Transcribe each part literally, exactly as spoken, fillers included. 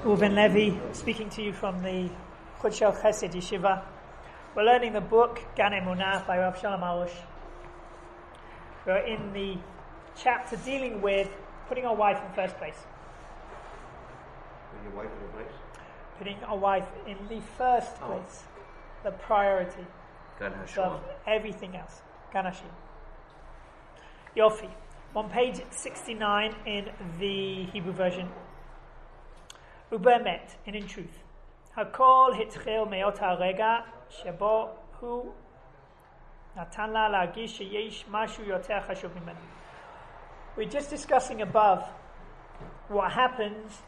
Reuven Levi, speaking to you from the Chut Shel Chesed Yeshiva. We're learning the book Gan Emunah by Rav Shalom Arush. We're in the chapter dealing with putting our wife in first place. Putting your wife in place? Putting our wife in the first Oh. place, the priority Gan of Hashem. everything else. Gan Hashem. Yofi. On page sixty-nine in the Hebrew version. Ubemet, and in truth. Hakol hitchil meot harega shebo hu natan la lagish sheyesh mashu yoter chashuv mimenu. We're just discussing above what happens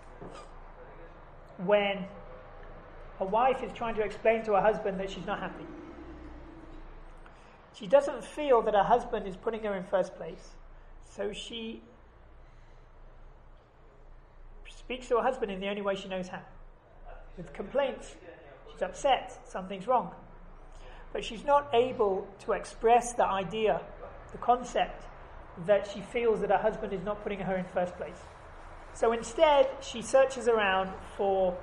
when a wife is trying to explain to her husband that she's not happy. She doesn't feel that her husband is putting her in first place, so she speaks to her husband in the only way she knows how, with complaints. She's upset, something's wrong. But she's not able to express the idea, the concept, that she feels that her husband is not putting her in first place. So instead, she searches around for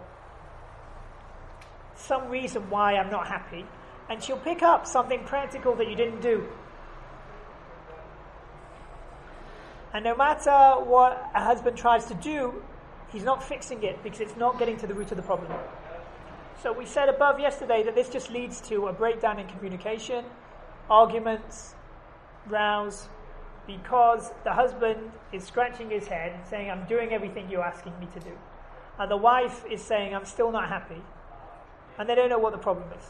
some reason why I'm not happy, and she'll pick up something practical that you didn't do. And no matter what a husband tries to do, he's not fixing it because it's not getting to the root of the problem. So we said above yesterday that this just leads to a breakdown in communication, arguments, rows, because the husband is scratching his head and saying, I'm doing everything you're asking me to do. And the wife is saying, I'm still not happy. And they don't know what the problem is.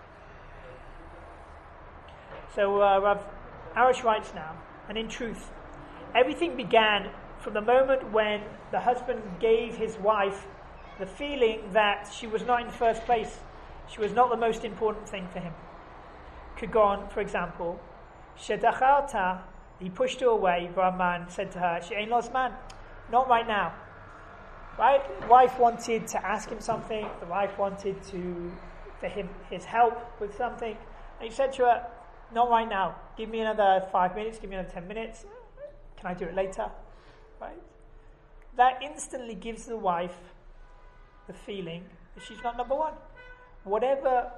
So uh, Rav Arush writes now, and in truth, everything began from the moment when the husband gave his wife the feeling that she was not in first place. She was not the most important thing for him. Kagon, for example, Shedacharta, he pushed her away. Brahman said to her, She ain't lost man. Not right now. Right? The wife wanted to ask him something. The wife wanted to, for him, his help with something. And he said to her, not right now. Give me another five minutes. Give me another ten minutes. Can I do it later? Right? That instantly gives the wife the feeling that she's not number one. Whatever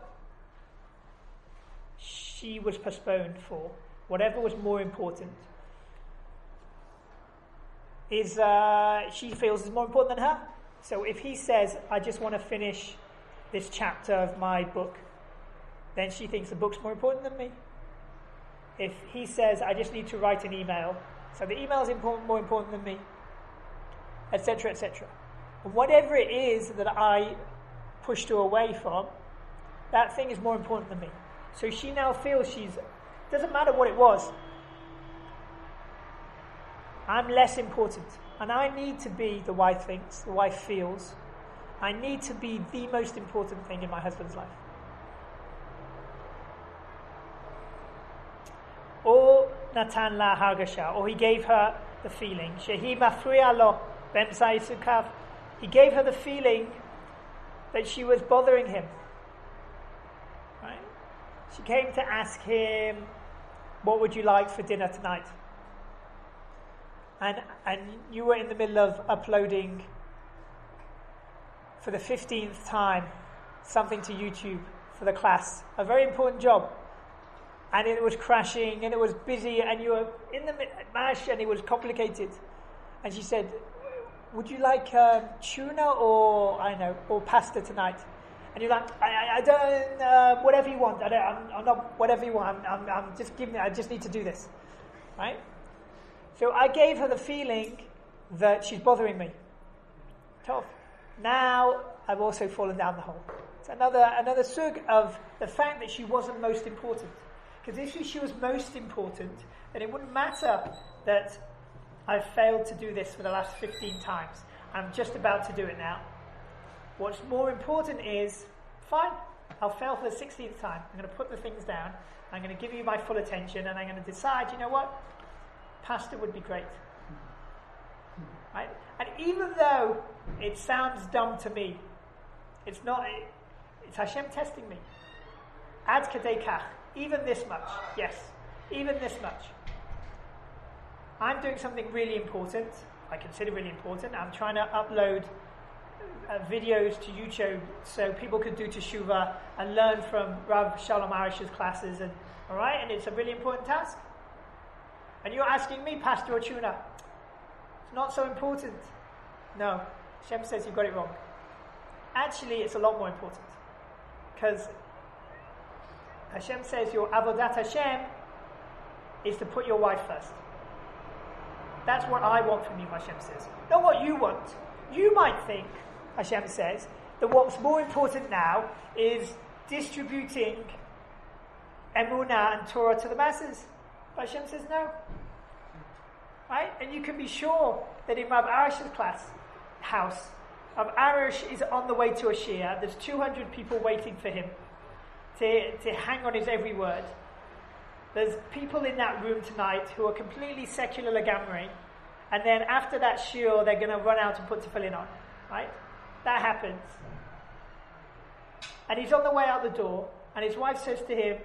she was postponed for, whatever was more important, is uh, she feels is more important than her. So if he says, I just want to finish this chapter of my book, then she thinks the book's more important than me. If he says, I just need to write an email, so the email is important, more important than me, et cetera, et cetera. Whatever it is that I pushed her away from, that thing is more important than me. So she now feels she's, doesn't matter what it was, I'm less important. And I need to be, the wife thinks, the wife feels, I need to be the most important thing in my husband's life. Or Natan la hargasha, or he gave her the feeling. Shehi mafriya lo b'emtzai sukav. He gave her the feeling that she was bothering him. Right? She came to ask him, what would you like for dinner tonight? And and you were in the middle of uploading for the fifteenth time something to YouTube for the class. A very important job. And it was crashing, and it was busy, and you were in the mash, and it was complicated. And she said, would you like um, tuna or, I don't know, or pasta tonight? And you're like, I, I, I don't, uh, whatever you want. I don't, I'm, I'm not, whatever you want. I'm, I'm, I'm just giving, I just need to do this. Right? So I gave her the feeling that she's bothering me. Tough. Now I've also fallen down the hole. It's another, another sug of the fact that she wasn't most important. Because if she was most important, then it wouldn't matter that I've failed to do this for the last fifteen times. I'm just about to do it now. What's more important is, fine, I'll fail for the sixteenth time. I'm going to put the things down. I'm going to give you my full attention, and I'm going to decide, you know what? Pasta would be great. Right? And even though it sounds dumb to me, it's not, it, it's Hashem testing me. Ad kadei kach. Even this much, yes, even this much. I'm doing something really important, I consider really important. I'm trying to upload uh, videos to YouTube so people could do teshuvah and learn from Rav Shalom Arish's classes. And all right, and it's a really important task. And you're asking me, Pastor Ochuna, it's not so important. No, Hashem says you've got it wrong. Actually, it's a lot more important. Because Hashem says your Avodat Hashem is to put your wife first. That's what I want from you, Hashem says. Not what you want. You might think, Hashem says, that what's more important now is distributing Emunah and Torah to the masses. But Hashem says no. Right? And you can be sure that in Rav Arish's class, house, Rav Arish is on the way to a Shia. There's two hundred people waiting for him to, to hang on his every word. There's people in that room tonight who are completely secular legamri, and then after that shiur, they're going to run out and put tefillin on. Right? That happens. And he's on the way out the door, and his wife says to him,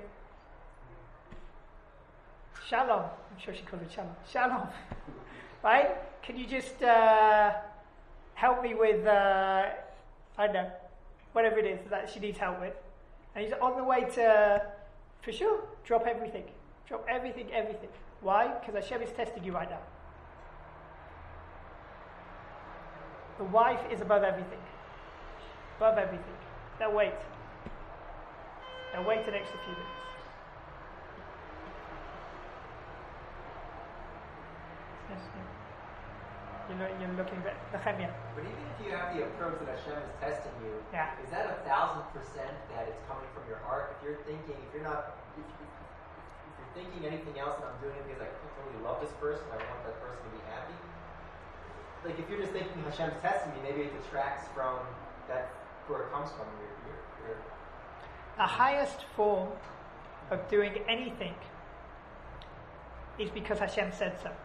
Shalom. I'm sure she calls it Shalom. Shalom. Right? Can you just uh, help me with, uh, I don't know, whatever it is that she needs help with? And he's on the way to, for sure, drop everything. Drop everything, everything. Why? Because Hashem is testing you right now. The wife is above everything. Above everything. Now wait. Now wait an extra few minutes. Yes, yeah. You're, lo- you're looking at Nehemiah. But even if you have the approach that Hashem is testing you, Yeah. is that a thousand percent that it's coming from your heart? If you're thinking, if you're not, if, you, if you're thinking anything else, and I'm doing it because I totally love this person, I want that person to be happy. Like if you're just thinking Hashem's testing me, maybe it detracts from that where it comes from. Your, your, your The highest form of doing anything is because Hashem said so.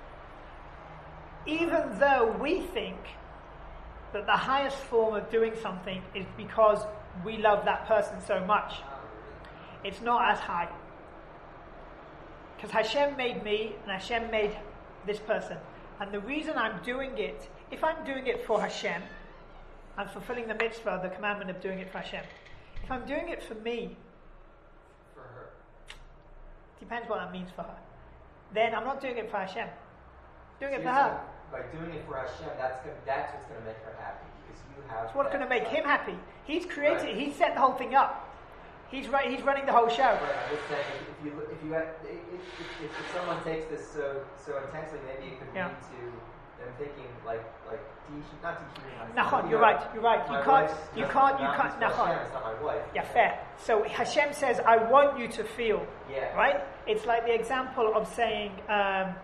Even though we think that the highest form of doing something is because we love that person so much, it's not as high. Because Hashem made me and Hashem made this person. And the reason I'm doing it, if I'm doing it for Hashem, I'm fulfilling the mitzvah, the commandment of doing it for Hashem. If I'm doing it for me, for her, depends what that means for her, then I'm not doing it for Hashem. Doing so it for you're her. saying by doing it for Hashem, that's gonna, that's what's going to make her happy because you have. It's what's going to make him happy. He's created. Right. He set the whole thing up. He's right. He's running the whole show. Right, I'm just saying, if you if you if, if, if, if someone takes this so so intensely, maybe it could Yeah. lead to them thinking like like de- not dehumanizing. Nachon, you you're know, right. You're right. You my can't. wife's You just can't. You not- can't. it's not Nachon. Hashem, it's not my wife. Yeah, fair. So Hashem says, "I want you to feel." Yeah. Right. It's like the example of saying, um,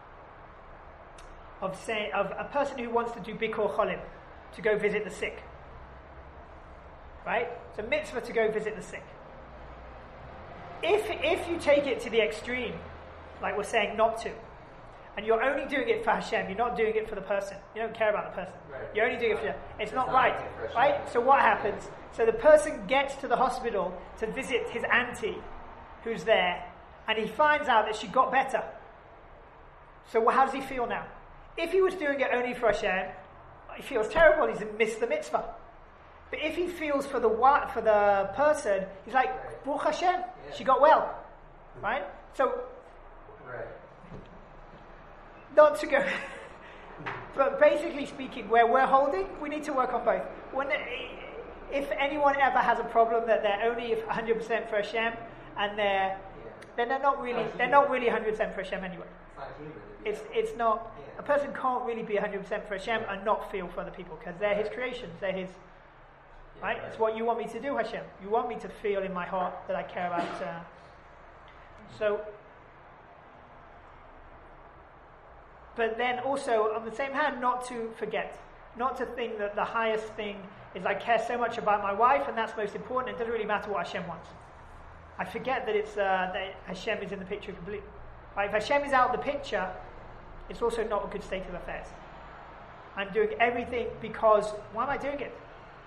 of saying, of a person who wants to do Bikor Cholim, to go visit the sick. Right. It's a mitzvah to go visit the sick. If if you take it to the extreme, like we're saying not to, and you're only doing it for Hashem, you're not doing it for the person. You don't care about the person. Right. You're only doing it for Hashem. It's, It's not, not right, doing it for Hashem. right? So what happens? So the person gets to the hospital to visit his auntie, who's there, and he finds out that she got better. So how does he feel now? If he was doing it only for Hashem, he feels terrible. He's missed the mitzvah. But if he feels for the wa- for the person, he's like, Right. Baruch Hashem, Yeah. she got well, right? So Right. not to go, but basically speaking, where we're holding, we need to work on both. When, if anyone ever has a problem that they're only one hundred percent for Hashem, and they're, Yeah. then they're not really, Not they're not really one hundred percent for Hashem anyway. It's not human. To be It's that. it's not, Yeah. a person can't really be one hundred percent for Hashem and not feel for other people, because they're his creations, they're his, Yeah, right? It's what you want me to do, Hashem. You want me to feel in my heart that I care about. Uh, so, but then also, on the same hand, not to forget, not to think that the highest thing is I care so much about my wife, and that's most important. It doesn't really matter what Hashem wants. I forget that it's uh, that Hashem is in the picture completely. Right? If Hashem is out of the picture, it's also not a good state of affairs. I'm doing everything because why am I doing it?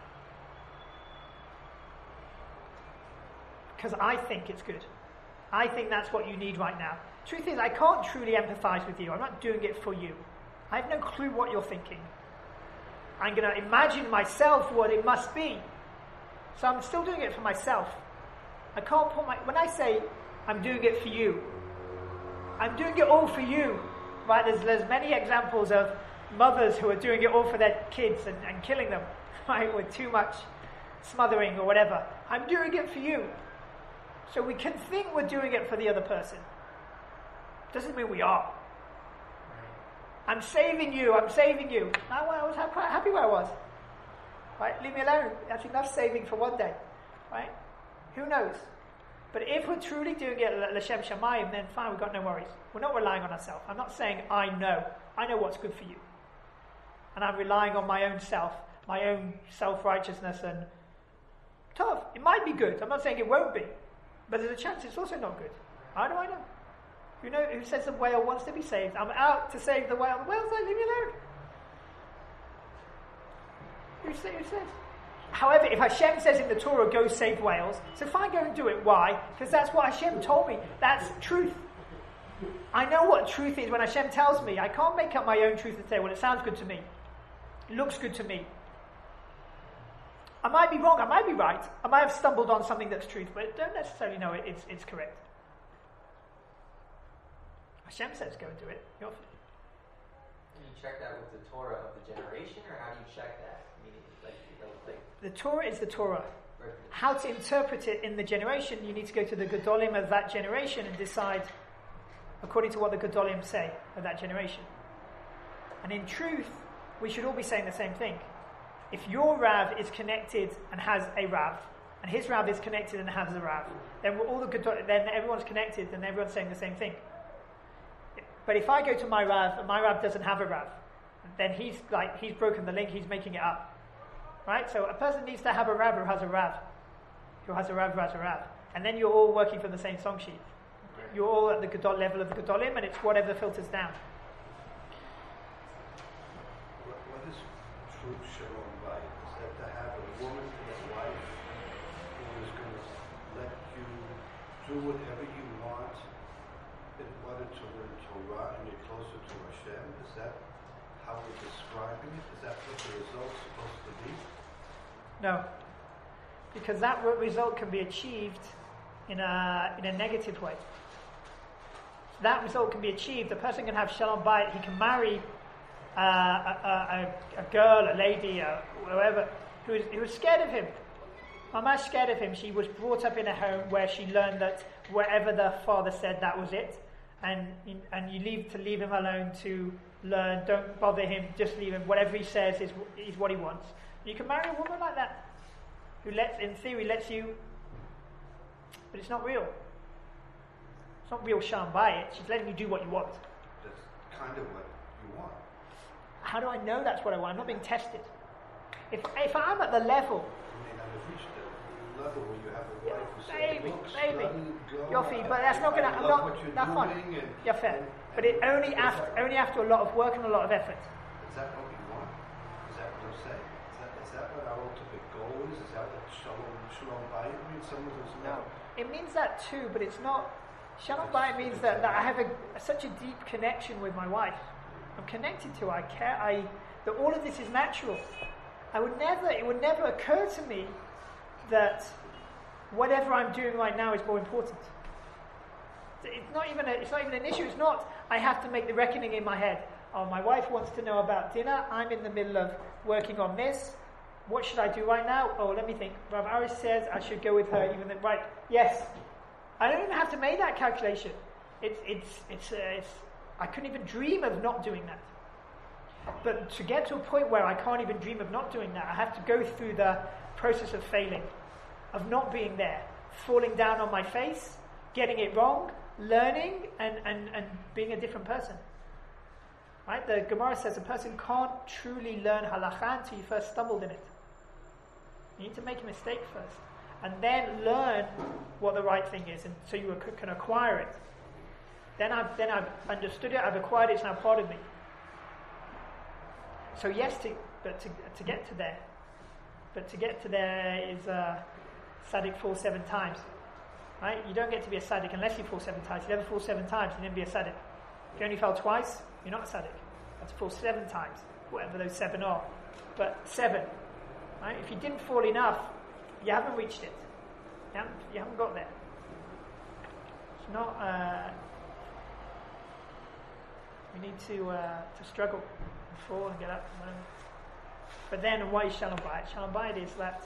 Because I think it's good. I think that's what you need right now. Truth is, I can't truly empathize with you. I'm not doing it for you. I have no clue what you're thinking. I'm going to imagine myself what it must be. So I'm still doing it for myself. I can't put my... When I say I'm doing it for you, I'm doing it all for you. Right? There's, there's many examples of mothers who are doing it all for their kids and, and killing them, right, with too much smothering or whatever. I'm doing it for you. So we can think we're doing it for the other person. Doesn't mean we are. I'm saving you, I'm saving you. I was quite happy where I was. Right? Leave me alone. That's enough saving for one day. Right? Who knows? But if we're truly doing it l'shem shamayim, then fine, we've got no worries. We're not relying on ourselves. I'm not saying I know. I know what's good for you. And I'm relying on my own self, my own self-righteousness and tough. It might be good. I'm not saying it won't be. But there's a chance it's also not good. How do I know? Who know? Who says the whale wants to be saved? I'm out to save the whale. The whale's like, leave me alone. Who, say, who says? However, if Hashem says in the Torah, go save whales, so fine, go and do it. Why? Because that's what Hashem told me. That's truth. I know what truth is when Hashem tells me. I can't make up my own truth and say, well, it sounds good to me. It looks good to me. I might be wrong, I might be right. I might have stumbled on something that's truth, but I don't necessarily know it, it's, it's correct. Hashem says go and do it. You're Can you check that with the Torah of the generation, or how do you check that? I mean, like, like, like the Torah is the Torah. How to interpret it in the generation, you need to go to the Gedolim of that generation and decide according to what the Gedolim say of that generation. And in truth, we should all be saying the same thing. If your Rav is connected and has a Rav, and his Rav is connected and has a Rav, then we're all the Gedolim, then everyone's connected and everyone's saying the same thing. But if I go to my Rav and my Rav doesn't have a Rav, then he's like he's broken the link, he's making it up. Right? So a person needs to have a Rav who has a Rav. Who has a Rav who has a Rav. And then you're all working from the same song sheet. You're all at the Gedol level of the Gedolim, and it's whatever filters down. What, what is true Shalom Bayit? Is that to have a woman and a wife who is going to let you do whatever you want in order to learn Torah and get closer to Hashem? Is that how we're describing it? Is that what the result's supposed to be? No. Because that result can be achieved in a in a negative way. That result can be achieved. The person can have Shalom Bayit. He can marry uh, a, a, a girl, a lady, a, whoever, who is, who is scared of him. Mama's scared of him. She was brought up in a home where she learned that wherever the father said, that was it. And and you leave to leave him alone to learn. Don't bother him. Just leave him. Whatever he says is is what he wants. You can marry a woman like that, who lets, in theory, lets you, but it's not real. It's not real Shalom Bayit. She's letting you do what you want. That's kind of what you want. How do I know that's what I want? I'm not being tested. If if I'm at the level, You may not have reached the level where you have a wife who says, maybe, look, maybe, study, go, Yofi, but that's not going to. I I'm love not. what you're That's fine. doing and- Yeah, fair. and- But it only after only after a lot of work and a lot of effort. Is that what we want? Is that what you're saying? Is that, is that what our ultimate goal is? Is that what Shalom, Shalom Bayit means? Someone who's No, not... it means that too, but it's not. Shalom Bayit means that, that I have a, such a deep connection with my wife. I'm connected to her. I care. I that all of this is natural. I would never. It would never occur to me that whatever I'm doing right now is more important. It's not even. A, it's not even an issue. It's not. I have to make the reckoning in my head. Oh, my wife wants to know about dinner. I'm in the middle of working on this. What should I do right now? Oh, let me think. Rav Aris says I should go with her. Even then, right? Yes. I don't even have to make that calculation. It's it's it's uh, it's. I couldn't even dream of not doing that. But to get to a point where I can't even dream of not doing that, I have to go through the process of failing, of not being there, falling down on my face, getting it wrong, learning, and, and, and being a different person. Right? The Gemara says a person can't truly learn halakha until you first stumbled in it. You need to make a mistake first, and then learn what the right thing is, and so you can acquire it. Then I've then I've understood it. I've acquired it. It's now part of me. So yes, to, but to to get to there, but to get to there is uh, Tzaddik fall seven times, right? You don't get to be a Tzaddik unless you fall seven times. You never fall seven times, you never be a Tzaddik. If you only fell twice, you're not a Tzaddik. You have to fall seven times, whatever those seven are. but seven. Right? If you didn't fall enough, you haven't reached it. You haven't, you haven't got there. It's not. Uh, you need to uh, to struggle and fall and get up. And but then, what is Shalom Bayit? Shalom Bayit is that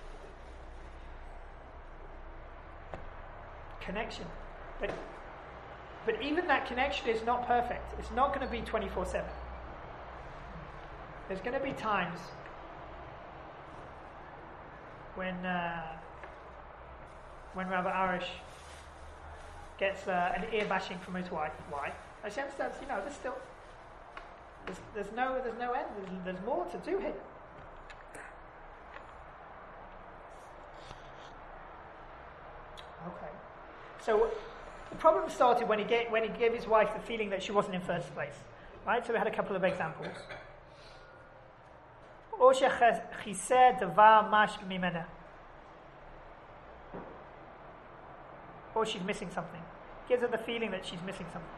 connection. But but even that connection is not perfect. It's not going to be twenty-four seven. There's going to be times when uh, when Rabbi Arish gets uh, an ear bashing from his wife. Why? Hashem says, you know, there's still there's, there's no there's no end. There's, there's more to do here. Okay. So the problem started when he gave when he gave his wife the feeling that she wasn't in first place. Right? So we had a couple of examples. Or shechiser davar mash mimena. Or she's missing something. Gives her the feeling that she's missing something.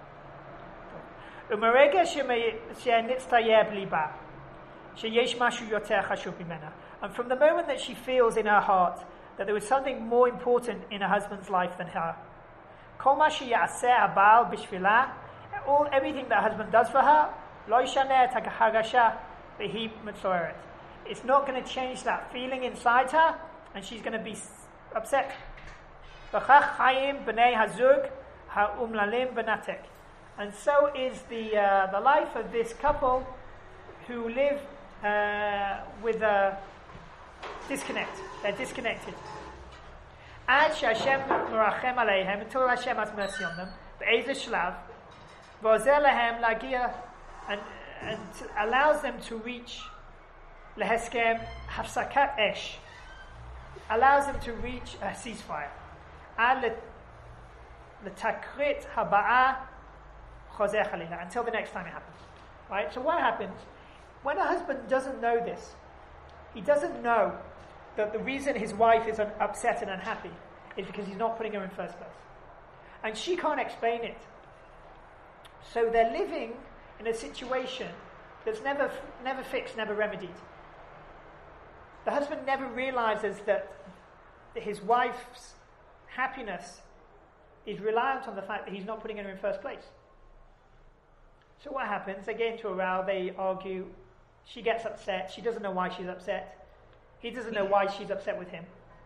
Umerega shenitztayeb liba. Sheyesh mashu yoter chashuv mimena. And from the moment that she feels in her heart that there was something more important in her husband's life than her, kol ma sheyaseh habal bishvila, all everything that her husband does for her, lo yishaneh et hagasha behi mitzoeret. It's not going to change that feeling inside her, and she's going to be upset. V'chach chayim b'nei hazug ha'umlalim b'natek. And so is the uh, the life of this couple who live uh, with a disconnect. They're disconnected. Ad she'Hashem merachem aleihem, until Hashem has mercy on them. Be'ezeh shlav, v'ozer lehem lagia, and and allows them to reach leheskem hafsakat esh, allows them to reach a ceasefire. Ad letakrit haba'a chozer chalila, until the next time it happens. Right? So what happens when a husband doesn't know this? He doesn't know that the reason his wife is un- upset and unhappy is because he's not putting her in first place. And she can't explain it. So they're living in a situation that's never never fixed, never remedied. The husband never realizes that his wife's happiness is reliant on the fact that he's not putting her in first place. So what happens? They get into a row, they argue, she gets upset, she doesn't know why she's upset. He doesn't know why she's upset with him.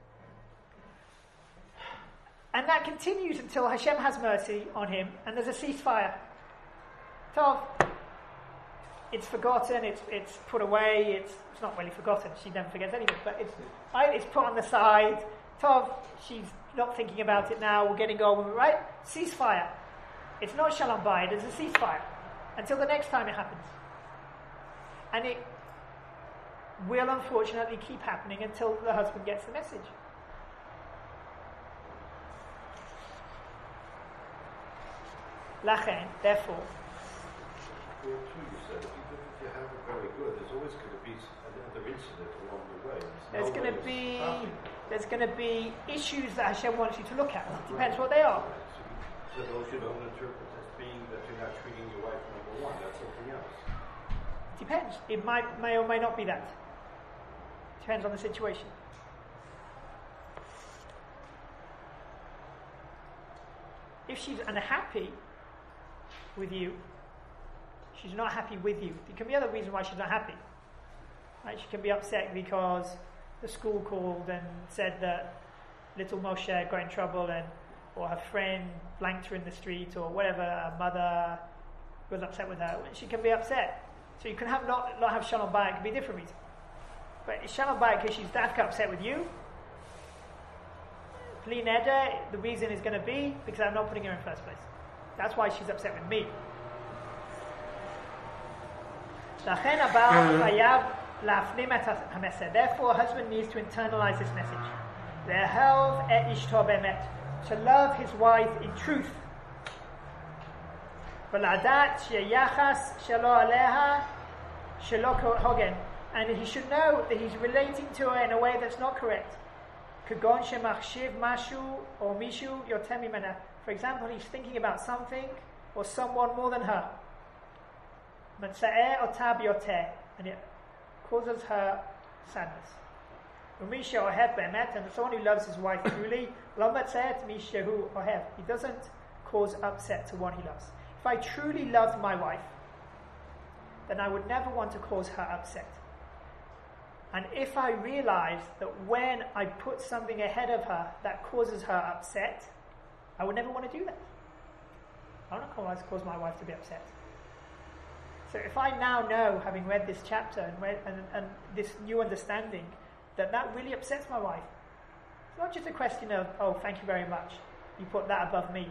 And that continues until Hashem has mercy on him and there's a ceasefire. Tov, it's forgotten, it's it's put away, it's it's not really forgotten, she never forgets anything, but it's it's put on the side. Tov, she's not thinking about it now, we're getting on with it, right? Ceasefire. It's not Shalom Bayit, it's a ceasefire. Until the next time it happens. And it will unfortunately keep happening until the husband gets the message. Lachen, therefore. Well, too, you said, even if you have it very good, there's always going to be another incident along the way. There's, there's going to be there's going to be issues that Hashem wants you to look at. It depends what they are. So, so those you don't interpret as being that you're not treating your wife number one. That's something else. Depends. It might may or may not be that. Depends on the situation. If she's unhappy with you, she's not happy with you. There can be other reasons why she's not happy. Right? She can be upset because the school called and said that little Moshe got in trouble, and or her friend blanked her in the street, or whatever. Her mother was upset with her. She can be upset. So you can have not not have Shalom Bayit. It can be a different reason. But it's Shalom Bayit because she's dafka upset with you. Pli neder, the reason is going to be because I'm not putting her in first place. That's why she's upset with me. Therefore, a husband needs to internalize this message. To love his wife in truth. And he should know that he's relating to her in a way that's not correct. For example, he's thinking about something or someone more than her. And it, causes her sadness. Umisha ohev be'emet, and someone who loves his wife truly, lo metzeh mishehu ohev. He doesn't cause upset to one he loves. If I truly loved my wife, then I would never want to cause her upset. And if I realize that when I put something ahead of her that causes her upset, I would never want to do that. I don't want to cause my wife to be upset. So if I now know, having read this chapter and, read, and, and this new understanding, that that really upsets my wife, it's not just a question of, oh, thank you very much, you put that above me.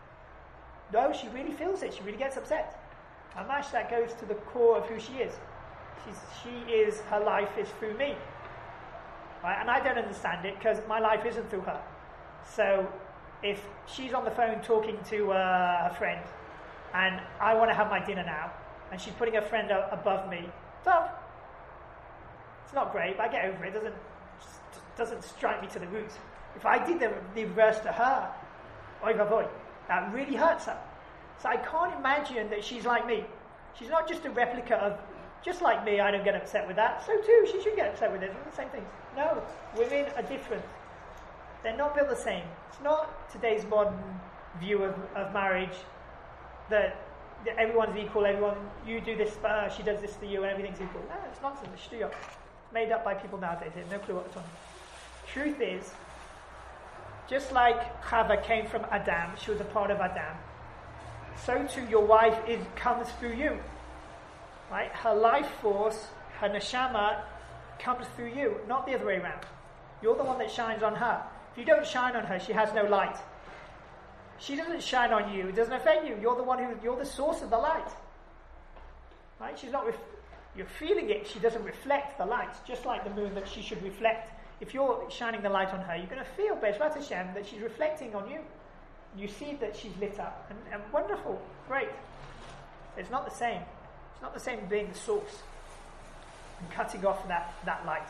No, she really feels it. She really gets upset. And much that goes to the core of who she is. She's, she is, her life is through me. Right? And I don't understand it because my life isn't through her. So if she's on the phone talking to uh, a friend and I want to have my dinner now and she's putting her friend up above me, so it's not great, but I get over it. It doesn't, doesn't strike me to the root. If I did the, the reverse to her, oy vavoy, that really hurts her. So I can't imagine that she's like me. She's not just a replica of, just like me, I don't get upset with that. So too, she should get upset with it. It's the same things. No, women are different. They're not built the same. It's not today's modern view of, of marriage that, that everyone's equal, everyone, you do this for her, she does this for you, and everything's equal. No, it's nonsense. It's shtuyot. It's made up by people nowadays. They have no clue what they're talking about. Truth is, just like Chava came from Adam, she was a part of Adam, so too your wife is, comes through you. Right? Her life force, her neshama, comes through you, not the other way around. You're the one that shines on her. If you don't shine on her, she has no light. She doesn't shine on you, it doesn't affect you. You're the one who, you're the source of the light. Right? She's not, ref- you're feeling it, she doesn't reflect the light, just like the moon that she should reflect. If you're shining the light on her, you're going to feel, Bezrat Hashem, that she's reflecting on you. You see that she's lit up, and, and wonderful, great. It's not the same. It's not the same being the source and cutting off that, that light.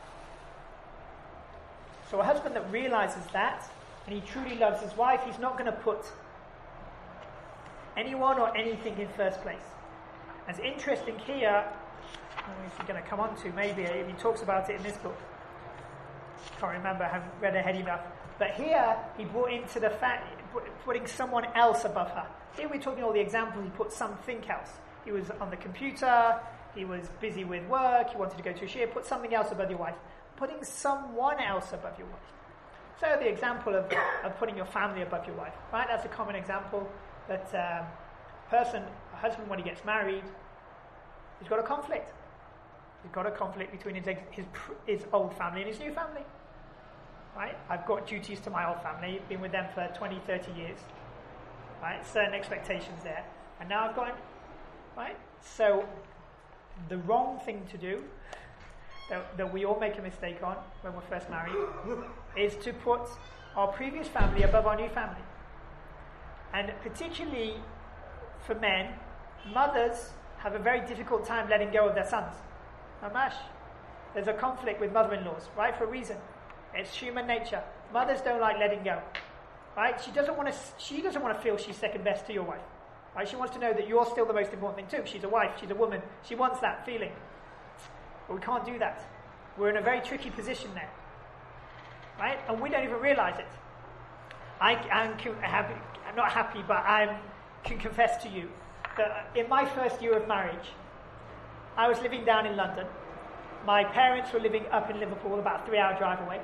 So a husband that realizes that, and he truly loves his wife, he's not going to put anyone or anything in first place. And it's interesting here, I don't know if you're going to come on to, maybe, he talks about it in this book. Can't remember, I haven't read ahead enough. But here, he brought into the fact, putting someone else above her. Here we're talking all the examples, he put something else. He was on the computer, he was busy with work, he wanted to go to a shir, put something else above your wife. Putting someone else above your wife. So the example of, of putting your family above your wife, right? That's a common example that um, person, a husband, when he gets married, he's got a conflict. He's got a conflict between his, his his old family and his new family. Right? I've got duties to my old family, been with them for twenty, thirty years. Right? Certain expectations there. And now I've got, right? So, the wrong thing to do, that, that we all make a mistake on when we're first married, is to put our previous family above our new family. And particularly for men, mothers have a very difficult time letting go of their sons. Mamash. There's a conflict with mother-in-laws, right? For a reason. It's human nature. Mothers don't like letting go. Right? She doesn't want to she doesn't want to feel she's second best to your wife. Right? She wants to know that you're still the most important thing too. She's a wife, she's a woman. She wants that feeling. But we can't do that. We're in a very tricky position there. Right? And we don't even realize it. I am happy, I'm not happy, but I can confess to you that in my first year of marriage, I was living down in London. My parents were living up in Liverpool, about a three-hour drive away.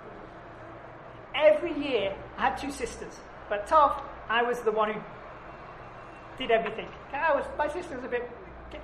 Every year, I had two sisters, but Tov, I was the one who did everything. I was, my sister was a bit,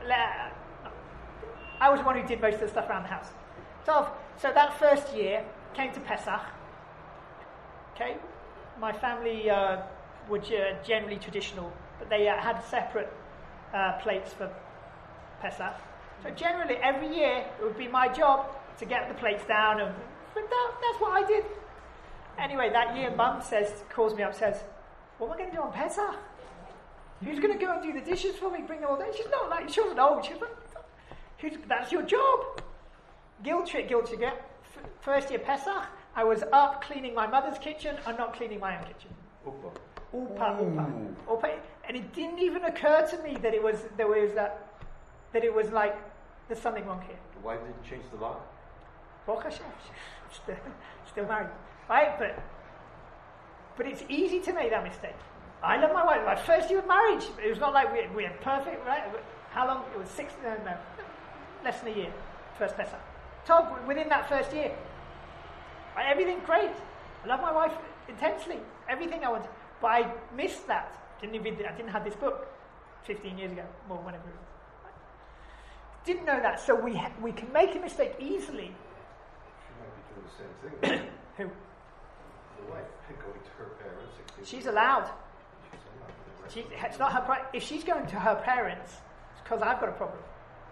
I was the one who did most of the stuff around the house. Tov, so that first year, came to Pesach. Okay, my family uh, were generally traditional, but they uh, had separate uh, plates for Pesach. So generally, every year, it would be my job to get the plates down, and but that, that's what I did. Anyway, that year, Mum says, calls me up, says, "What am I going to do on Pesach? Who's going to go and do the dishes for me, bring them all down?" She's not like, she wasn't old. She's like, Who's, "That's your job." Guilt trip, guilt trip. F- first year Pesach, I was up cleaning my mother's kitchen and not cleaning my own kitchen. Upa. Upa, upa, upa. And it didn't even occur to me that it was there was that that it was like there's something wrong here. the wife didn't change the lock? Baruch Hashem, still, still married, right? But but it's easy to make that mistake. I love my wife. My first year of marriage, it was not like we we had perfect, right? How long? It was six, no, no, less than a year. First Pesach. Told within that first year, right, everything great. I love my wife intensely. Everything I want, but I missed that. Didn't even I didn't have this book fifteen years ago, or whenever it was. Didn't know that, so we ha- we can make a mistake easily. She might be doing the same thing. Who? The wife going to her parents. She's allowed. She's allowed. She, it's not her. Pri- if she's going to her parents, it's because I've got a problem.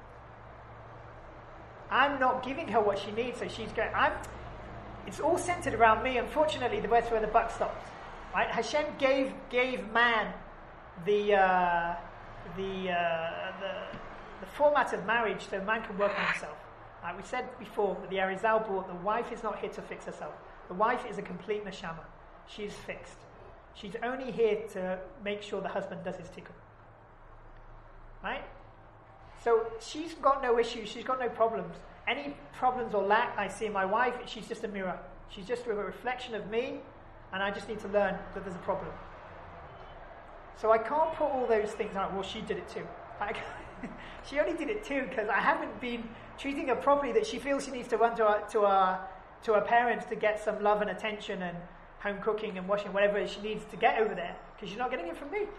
I'm not giving her what she needs, so she's going. I'm. It's all centered around me. Unfortunately, that's where the buck stops. Right? Hashem gave gave man the uh, the, uh, the the format of marriage so man can work on himself. Right? We said before that the Arizal brought the wife is not here to fix herself. The wife is a complete neshama. She's fixed. She's only here to make sure the husband does his tikkun. Right? So she's got no issues. She's got no problems. Any problems or lack I see in my wife, she's just a mirror. She's just a reflection of me, and I just need to learn that there's a problem. So I can't put all those things out. Well, she did it too. I, she only did it too because I haven't been treating her properly. That she feels she needs to run to her to her to her parents to get some love and attention and home cooking and washing, whatever she needs to get over there, because she's not getting it from me.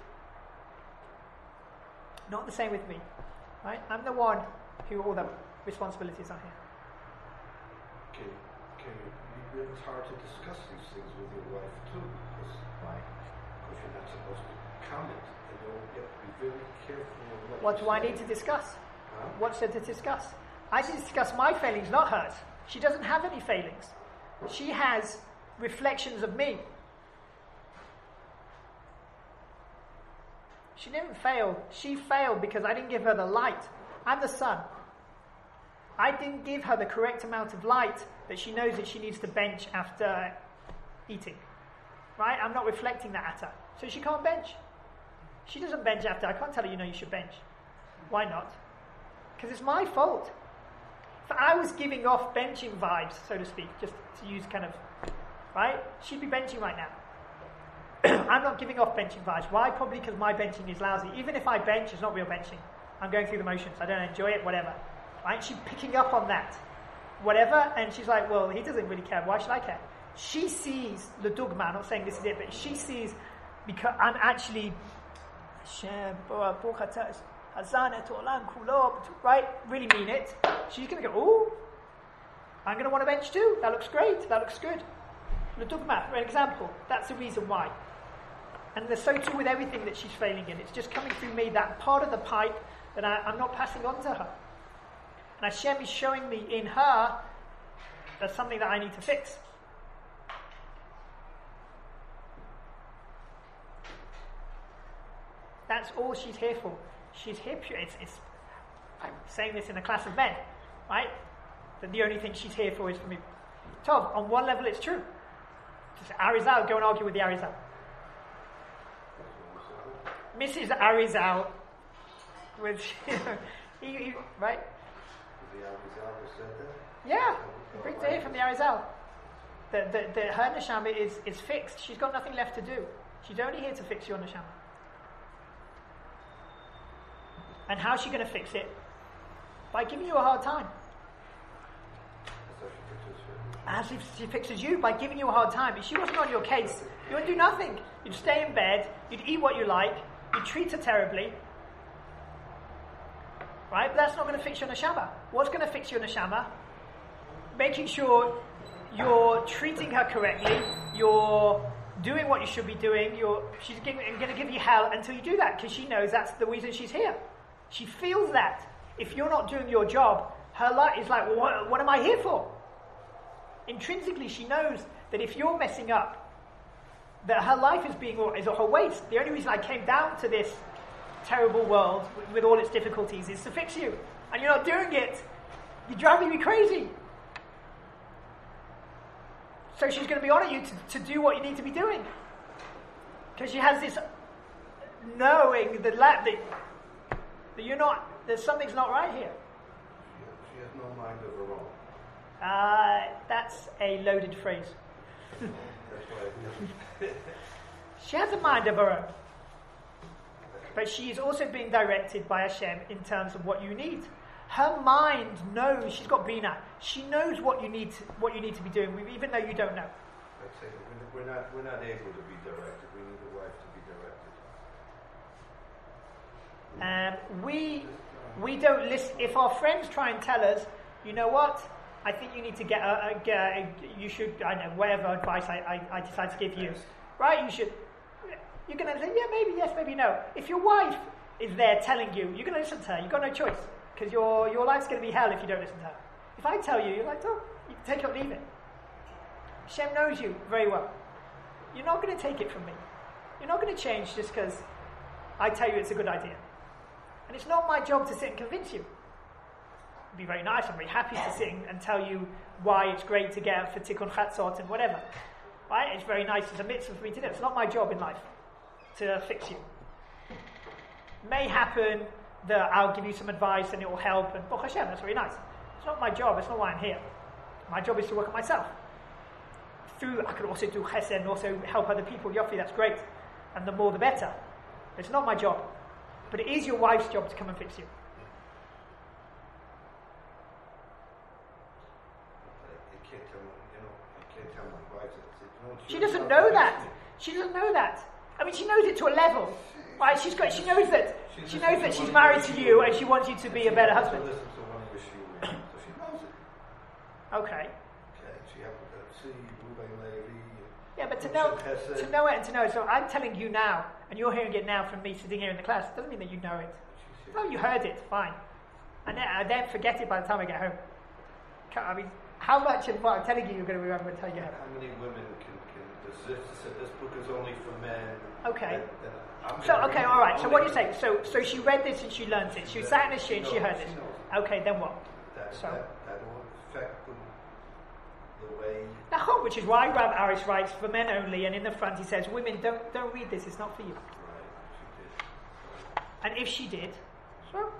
Not the same with me, right? I'm the one who all the responsibilities are here. Can, can you, it's hard to discuss these things with your wife too, because Why? because you're not supposed to comment, and you have to be very careful of what. What you do I say. need to discuss? Huh? What's there to discuss? I need to discuss my failings, not hers. She doesn't have any failings. She has reflections of me. She didn't fail. She failed because I didn't give her the light. I'm the sun. I didn't give her the correct amount of light that she knows that she needs to bench after eating. Right? I'm not reflecting that at her. So she can't bench. She doesn't bench after. I can't tell her, you know, you should bench. Why not? Because it's my fault. If I was giving off benching vibes, so to speak, just to use kind of, right? She'd be benching right now. I'm not giving off benching vibes. Why? Probably because my benching is lousy. Even if I bench, it's not real benching. I'm going through the motions. I don't enjoy it, whatever. Right? She's picking up on that. Whatever. And she's like, well, he doesn't really care. Why should I care? She sees the dogma. I'm not saying this is it, but she sees because I'm actually right? Really mean it. She's going to go, oh, I'm going to want to bench too. That looks great. That looks good. The dogma, for an example. That's the reason why. And there's so too with everything that she's failing in. It's just coming through me, that part of the pipe that I, I'm not passing on to her. And Hashem is showing me in her there's something that I need to fix. That's all she's here for. She's here pure. It's, it's, I'm saying this in a class of men, right? That the only thing she's here for is for me. Tov, on one level it's true. Just Arizal, go and argue with the Arizal. Missus Arizal, with, you know, he, he, right? The Arizal who said that? Yeah, bring to hear from the Arizal. The, the, the, her neshama is, is fixed. She's got nothing left to do. She's only here to fix your neshama. And how's she going to fix it? By giving you a hard time. As if she fixes you by giving you a hard time. If she wasn't on your case, you would do nothing. You'd stay in bed, you'd eat what you like, you'd treat her terribly. Right? But that's not going to fix your neshama. What's going to fix your neshama? Making sure you're treating her correctly, you're doing what you should be doing, you're, she's going to give you hell until you do that, because she knows that's the reason she's here. She feels that. If you're not doing your job, her life is like, well, what, what am I here for? Intrinsically, she knows that if you're messing up, that her life is being is a waste. The only reason I came down to this terrible world with, with all its difficulties is to fix you, and you're not doing it. You're driving me crazy. So she's going to be on at you to, to do what you need to be doing, because she has this knowing that, that that you're not. There's something's not right here. She has, she has no Uh, that's a loaded phrase. That's why I She has a mind of her own. But she is also being directed by Hashem in terms of what you need. Her mind knows, she's got Bina. She knows what you need to, what you need to be doing, even though you don't know. I'd say that we're we're not, we're not able to be directed. We need a wife to be directed. Um, we we don't listen. If our friends try and tell us, you know what, I think you need to get a, a, get a you should, I don't know, whatever advice I, I, I decide to give you, right? You should, you're going to say, yeah, maybe yes, maybe no. If your wife is there telling you, you're going to listen to her. You've got no choice, because your, your life's going to be hell if you don't listen to her. If I tell you, you're like, oh, you can take it or leave it. Hashem knows you very well. You're not going to take it from me. You're not going to change just because I tell you it's a good idea. And it's not my job to sit and convince you. It'd be very nice. I'm very happy to sit and tell you why it's great to get up for Tikkun Chatzot and whatever. Right? It's very nice. It's a mitzvah for me to do. It's not my job in life to fix you. It may happen that I'll give you some advice and it will help, and Baruch Hashem, that's very nice. It's not my job. It's not why I'm here. My job is to work on myself. Through, I could also do chesed and also help other people. Yofi, that's great. And the more the better. It's not my job. But it is your wife's job to come and fix you. You can't tell, you know, you can't tell my wife that. You know, She doesn't know that. She doesn't know that. I mean, she knows it to a level. Right? She's got. She knows that. She knows that she's married to you, and she wants you to be a better husband. Listen to one of your shiurim, so she knows it. Okay. Okay, she happened to see Ruben Levi. Yeah, but to know, to know it and to know it. So I'm telling you now, and you're hearing it now from me sitting here in the class. It doesn't mean that you know it. No, you heard it. Fine. And then, I then forget it by the time I get home. I mean, how much of what I'm telling you you're going to remember until you get home? How many women can, can resist to say this book is only for men? Okay. Then, then I'm So, gonna okay, read all right. So only- what you're saying? So, so she read this and she learned it. She sat in a shit and she heard She this. knows. Okay, then what? That, So- that, that will affect the, the way. Nachon, which is why Rav Aris writes for men only, and in the front he says, "Women, don't don't read this. It's not for you." Right, she did. And if she did, so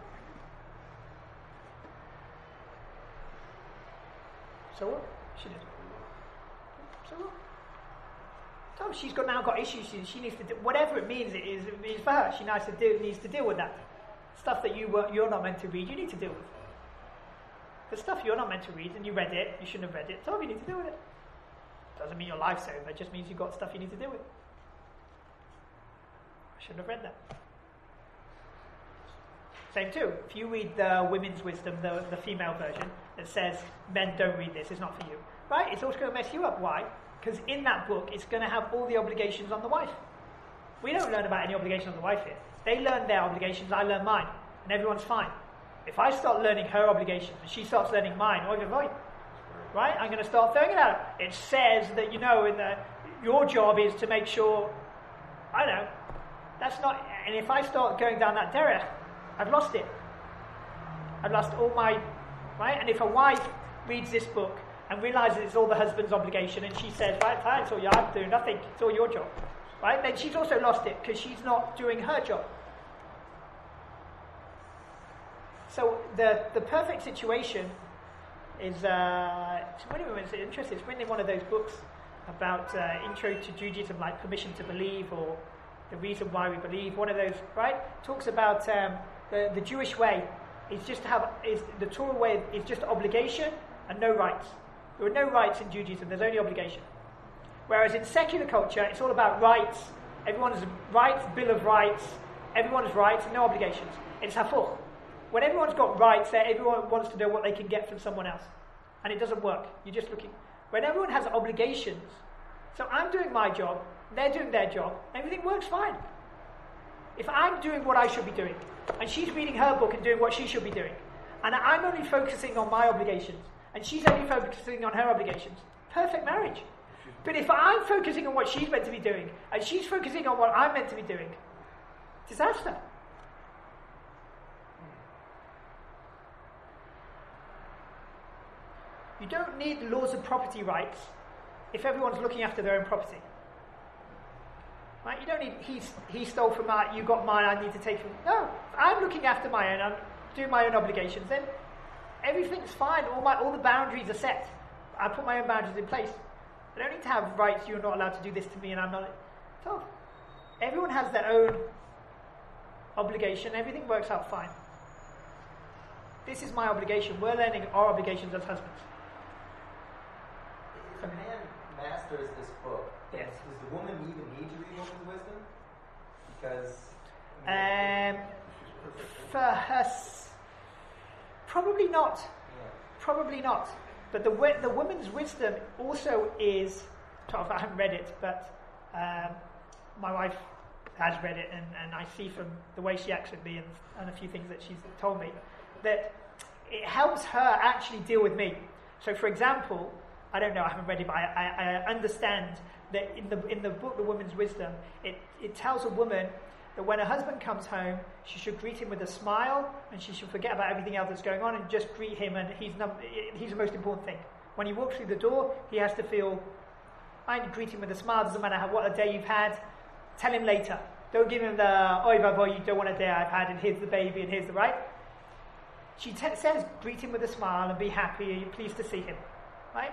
so what? She did. So what? So she's got now got issues. She, she needs to do whatever it means. It is, it is for her. She needs to do needs to deal with that stuff that you were you're not meant to read. You need to deal with the stuff you're not meant to read, and you read it. You shouldn't have read it. So you need to deal with it. Doesn't mean your life's over. It just means you've got stuff you need to deal with. I shouldn't have read that. Same too. If you read the Women's Wisdom, the, the female version, that says men don't read this, it's not for you. Right? It's also going to mess you up. Why? Because in that book, it's going to have all the obligations on the wife. We don't learn about any obligation on the wife here. They learn their obligations, I learn mine, and everyone's fine. If I start learning her obligations and she starts learning mine, oy vey, right? I'm going to start throwing it out. It says that, you know, in the, your job is to make sure, I don't know, that's not, and if I start going down that derech, I've lost it. I've lost all my, right? And if a wife reads this book and realizes it's all the husband's obligation, and she says, right, fine, it's all you, I'm doing nothing, it's all your job, right? Then she's also lost it because she's not doing her job. So the the perfect situation is, uh, it's really it's interesting, it's written in one of those books about uh, Intro to Judaism, like Permission to Believe, or The Reason Why We Believe, one of those, right? Talks about um, the, the Jewish way is just to have, is the Torah way is just obligation and no rights. There are no rights in Judaism, there's only obligation. Whereas in secular culture, it's all about rights, everyone's rights, Bill of Rights, everyone's rights and no obligations. It's hafuch. When everyone's got rights, everyone wants to know what they can get from someone else. And it doesn't work. You're just looking. When everyone has obligations, so I'm doing my job, they're doing their job, everything works fine. If I'm doing what I should be doing, and she's reading her book and doing what she should be doing, and I'm only focusing on my obligations, and she's only focusing on her obligations, perfect marriage. But if I'm focusing on what she's meant to be doing, and she's focusing on what I'm meant to be doing, disaster. You don't need laws of property rights if everyone's looking after their own property. Right? You don't need, he, he stole from mine, you got mine, I need to take from... No, I'm looking after my own, I'm doing my own obligations, then everything's fine. All my all the boundaries are set. I put my own boundaries in place. I don't need to have rights. You're not allowed to do this to me, and I'm not. So everyone has their own obligation. Everything works out fine. This is my obligation. We're learning our obligations as husbands. If a man masters this book, Yes. does the woman even need to read Woman's Wisdom? Because Um, for her, s- probably not. yeah. Probably not. But the wi- the woman's wisdom also is. I haven't read it, but um, my wife has read it, and, and I see from the way she acts with me and, and a few things that she's told me that it helps her actually deal with me. So, for example, I don't know, I haven't read it, but I, I, I understand that in the in the book, The Woman's Wisdom, it, it tells a woman that when her husband comes home, she should greet him with a smile, and she should forget about everything else that's going on and just greet him, and he's num- he's the most important thing. When he walks through the door, he has to feel, I greet him with a smile, doesn't matter how, what a day you've had, tell him later. Don't give him the, oi vavoy, you don't want a day I've had, and here's the baby, and here's the right. She t- says, greet him with a smile and be happy, and you're pleased to see him, right?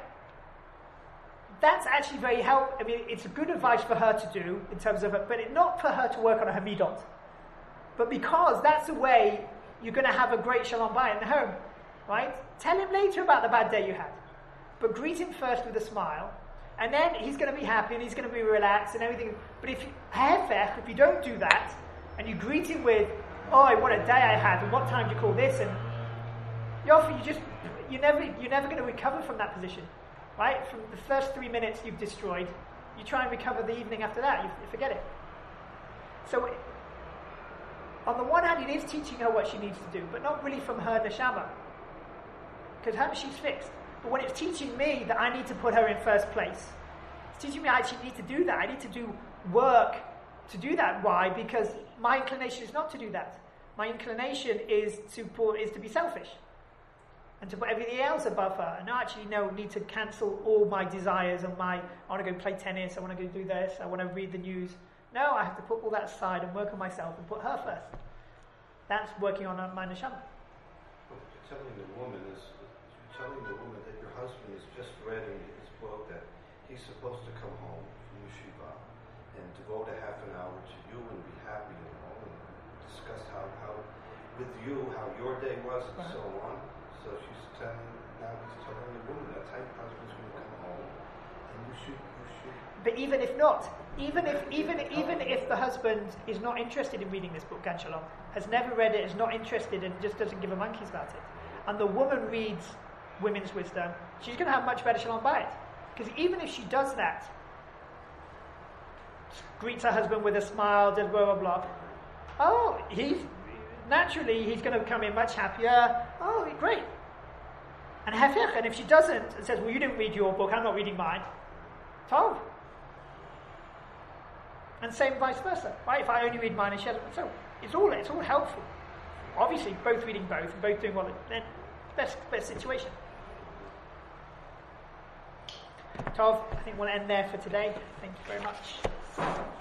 That's actually very helpful. I mean, it's good advice for her to do in terms of, but it, not for her to work on her midot, but because that's the way you're going to have a great shalom bayit in the home, right? Tell him later about the bad day you had, but greet him first with a smile, and then he's going to be happy and he's going to be relaxed and everything. But if you, hefech, if you don't do that, and you greet him with, oh, what a day I had, and what time do you call this, and you often you just you never you're never going to recover from that position. Right? From the first three minutes you've destroyed, you try and recover the evening after that, you, you forget it. So, it, on the one hand, it is teaching her what she needs to do, but not really from her neshama. Because her, she's fixed. But when it's teaching me that I need to put her in first place, it's teaching me I actually need to do that. I need to do work to do that. Why? Because my inclination is not to do that. My inclination is to put, is to be selfish. And to put everything else above her, and I actually no need to cancel all my desires and my, I want to go play tennis, I want to go do this, I want to read the news. No, I have to put all that aside and work on myself and put her first. That's working on my neshama. What you're telling the woman is, you're telling the woman that your husband is just read in his book that he's supposed to come home from yeshiva and devote a half an hour to you and be happy and all, and discuss how, how with you, how your day was and Right. so on. So she's telling, now he's telling the woman that type husband's going to come home, and you should, you should. But even if not, even if even even if the husband is not interested in reading this book, Gan Shalom, has never read it, is not interested, and just doesn't give a monkey's about it, and the woman reads Women's Wisdom, she's going to have much better Shalom Bayit. Because even if she does that, greets her husband with a smile, does blah blah blah, oh, he's naturally he's going to come in much happier. Oh, great. And hefech, and if she doesn't and says, well, you didn't read your book, I'm not reading mine, tov. And same vice versa, right? If I only read mine and she doesn't, so it's all it's all helpful. Obviously, both reading both and both doing what, then best best situation. Tov, I think we'll end there for today. Thank you very much.